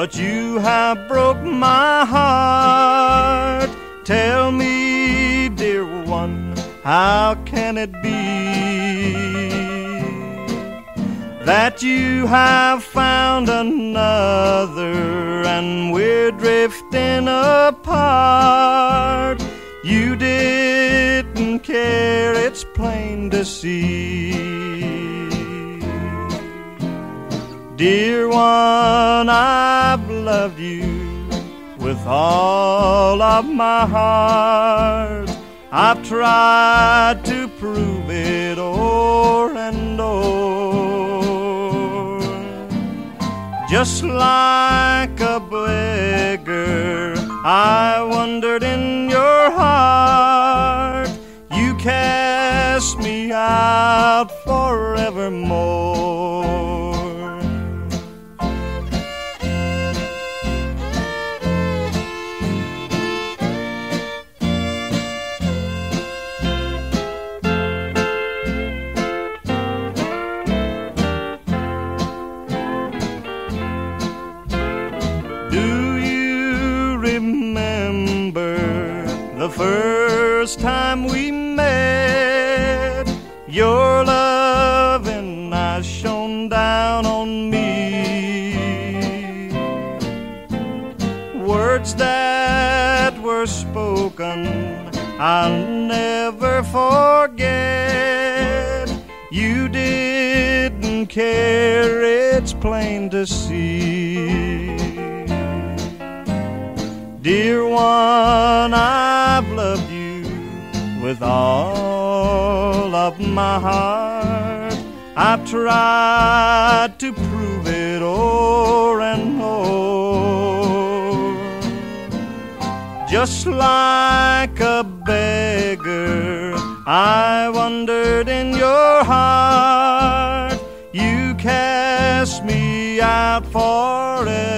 but you have broke my heart. Tell me, dear one, how can it be that you have found another and we're drifting apart? You didn't care, it's plain to see. Dear one, I've loved you with all of my heart. I've tried to prove it o'er and o'er. Just like a beggar, I wandered in your heart. You cast me out forevermore. The first time we met, your loving eyes shone down on me. Words that were spoken I'll never forget. You didn't care, it's plain to see. Dear one, I've loved you with all of my heart. I've tried to prove it o'er and o'er. Just like a beggar, I wandered in your heart. You cast me out forever.